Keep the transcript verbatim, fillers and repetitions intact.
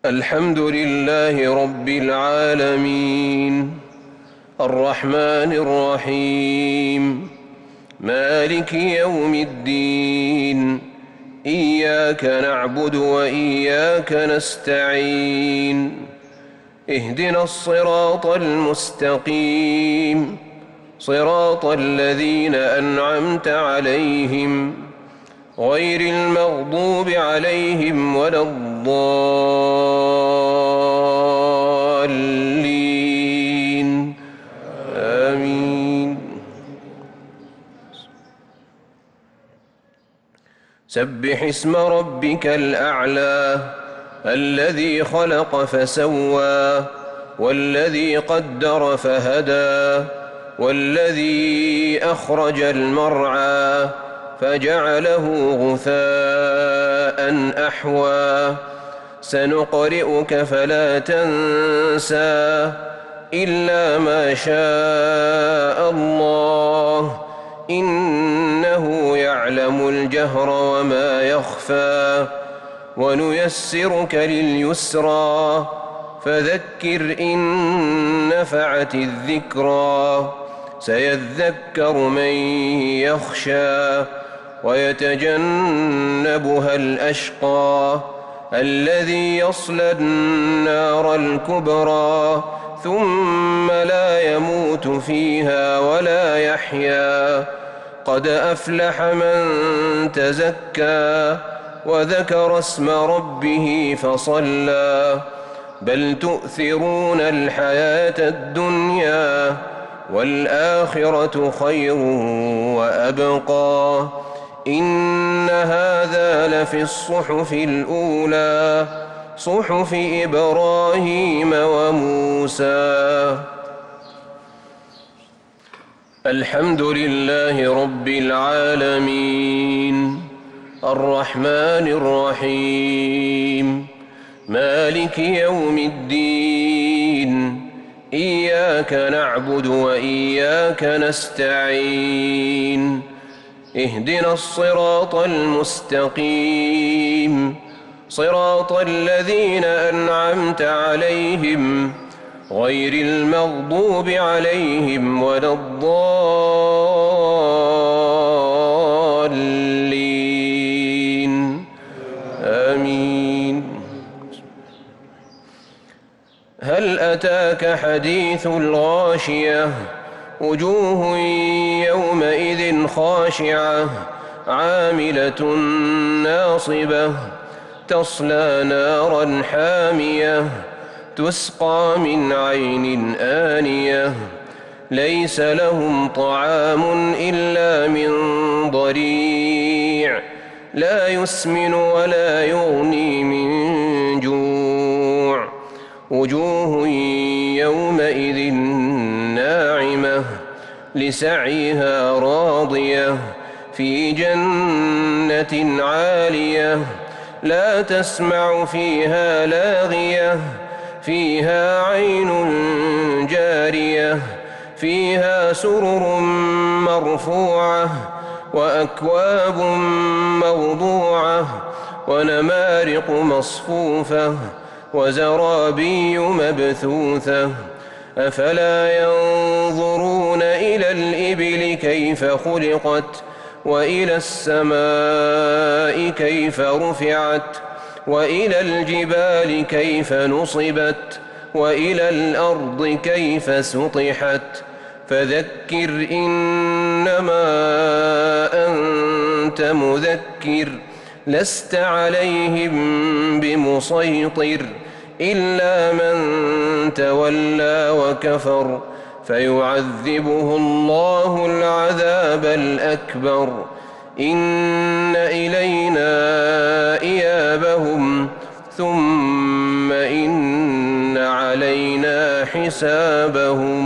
الحمد لله رب العالمين الرحمن الرحيم مالك يوم الدين إياك نعبد وإياك نستعين اهدنا الصراط المستقيم صراط الذين أنعمت عليهم غير المغضوب عليهم ولا الضالين آمين. سبح اسم ربك الأعلى الذي خلق فسوى والذي قدر فهدى والذي أخرج المرعى فجعله غثاء أحوى سنقرئك فلا تنسى إلا ما شاء الله إنه يعلم الجهر وما يخفى ونيسرك لليسرى فذكر إن نفعت الذكرى سيذكر من يخشى ويتجنبها الأشقى الذي يصلى النار الكبرى ثم لا يموت فيها ولا يحيا قد أفلح من تزكى وذكر اسم ربه فصلى بل تؤثرون الحياة الدنيا والآخرة خير وأبقى إن هذا لفي الصحف الأولى صحف إبراهيم وموسى. الحمد لله رب العالمين الرحمن الرحيم مالك يوم الدين إياك نعبد وإياك نستعين اهدنا الصراط المستقيم صراط الذين أنعمت عليهم غير المغضوب عليهم ولا الضالين آمين. هل أتاك حديث الغاشية وجوه يومئذ خاشعة عاملة ناصبة تصلى نارا حامية تسقى من عين آنية ليس لهم طعام إلا من ضريع لا يسمن ولا يغني من جوع وجوه يومئذ ناعمة لسعيها راضية في جنة عالية لا تسمع فيها لاغية فيها عين جارية فيها سرر مرفوعة وأكواب موضوعة ونمارق مصفوفة وزرابي مبثوثة أفلا ينظرون إلى الإبل كيف خلقت وإلى السماء كيف رفعت وإلى الجبال كيف نصبت وإلى الأرض كيف سطحت فذكر إنما أنت مذكر لست عليهم بمسيطر إلا من تولى وكفر فيعذبه الله العذاب الأكبر إن إلينا إيابهم ثم إن علينا حسابهم.